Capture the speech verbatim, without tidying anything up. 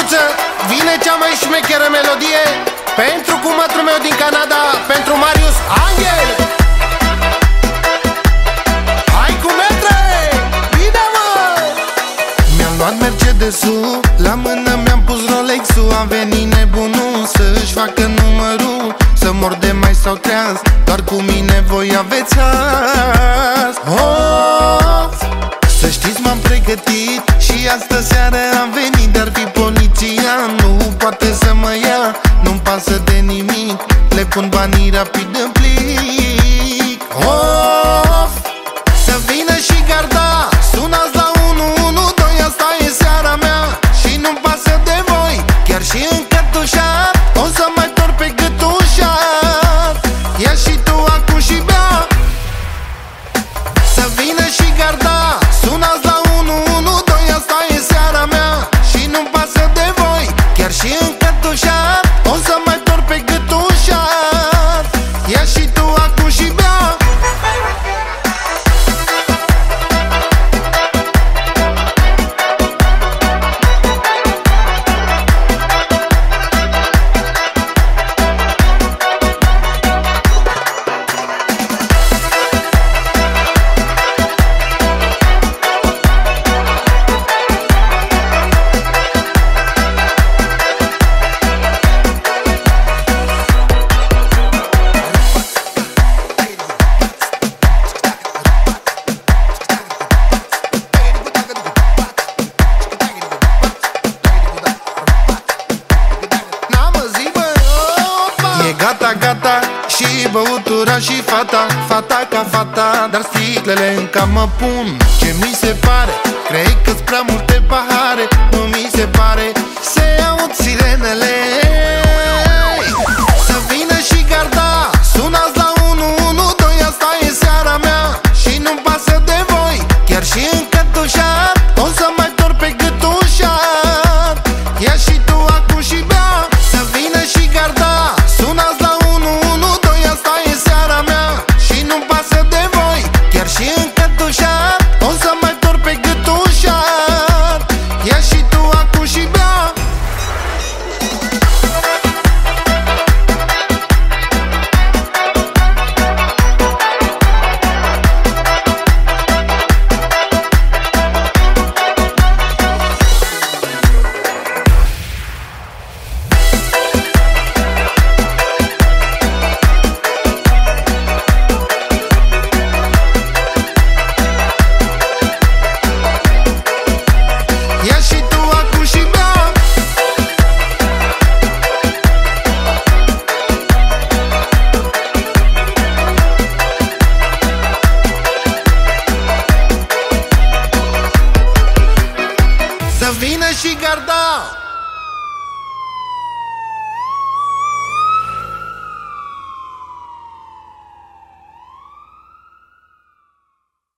Măriuță, vine cea mai șmecheră melodie pentru cumătrul meu din Canada, pentru Marius Angel. Hai cu metre, bine mă! Mi-am luat Mercedes-ul, la mână mi-am pus Rolex-ul. Am venit nebunul să-și facă numărul, să mor de mai sau treaz, doar cu mine voi aveți azi. Oh! Să știți, m-am pregătit și astă seară am venit, dar fi poliția nu poate să mă ia. Nu-mi pasă de nimic, le pun banii rapid în plic. Of! Să vină și garda, sunați la unu unu doi, asta e seara mea și nu-mi pasă de voi. Chiar și încătușat, o să mai torc pe gât ușat. Ia și tu acum și bea. Să vină și garda, sunați la unu unu doi, asta e seara mea și nu-mi pasă de voi. Chiar și încătușat, o să mai torc pe gât ușat. Ia și tu acum și bea. E gata, gata și băutura și fata, fata ca fata, dar sticlele încă mă pun. Ce mi se pare, cred că-s prea multe pahare, nu mi se pare, se aud sirenele. Să vină și garda,